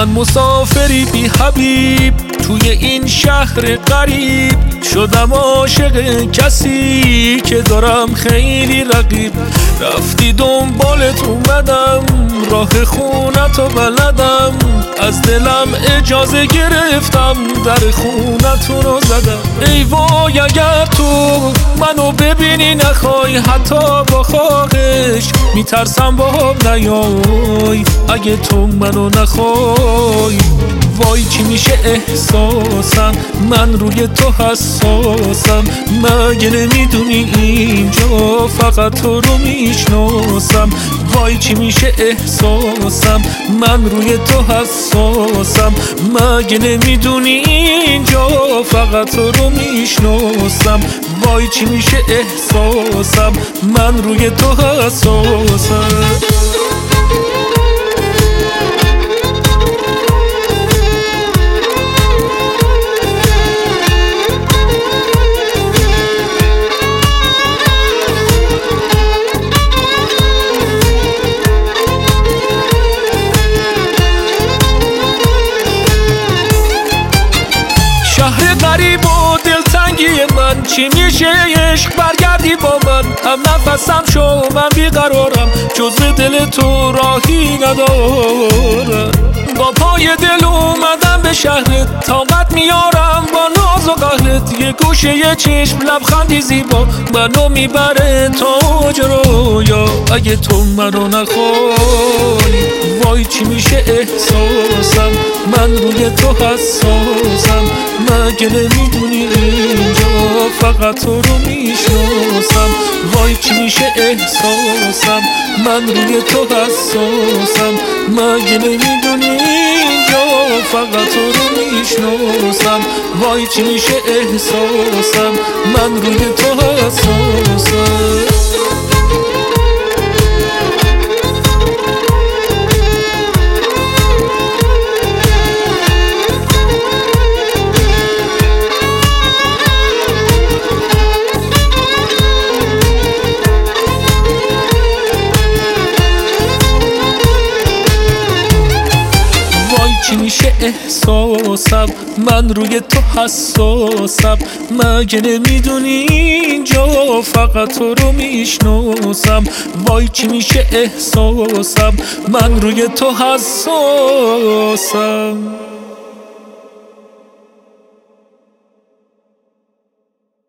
من مسافری بی حبیب توی این شهر غریب، شدم عاشق کسی که دارم خیلی رقیب. رفتی دنبالت اومدم، راه خونتو بلدم، از دلم اجازه گرفتم در خونتونو زدم. ای وای اگر تو منو ببینی نخوای، حتی با خواهش میترسم باهم نیای. اگه تو منو نخوای وای چی میشه احساسم، من روی تو حساسم. مگه نمیدونی اینجا فقط تو رو میشناسم. وای چی میشه احساسم، من روی تو حساسم. مگه نمیدونی اینجا فقط تو رو میشناسم. وای چی میشه احساسم، من روی تو حساسم. شهر غریب و دلتنگی من، چی میشه عشق برگردی با من؟ هم نفسم شو من بیقرارم، جز دل تو راهی ندارم. با پای دل اومدم به شهرت، طاقت میارم با ناز و قهرت. یه گوشه یه چشم لبخندی زیبا منو میبره تا جرویا. اگه تو منو نخوای وای چی میشه احساسم، من روی تو حساسم. مگه نمیدونی اینجا فقط تو رو میشناسم. وای چی میشه احساسم، من روی تو حساسم. مگه نمیدونی اینجا فقط تو رو میشناسم. وای چی میشه احساسم، من روی تو حساسم. چی میشه احساسم، من روی تو حساسم. مگه نمیدونی اینجا فقط تو رو میشناسم. وای چی میشه احساسم، من روی تو حساسم.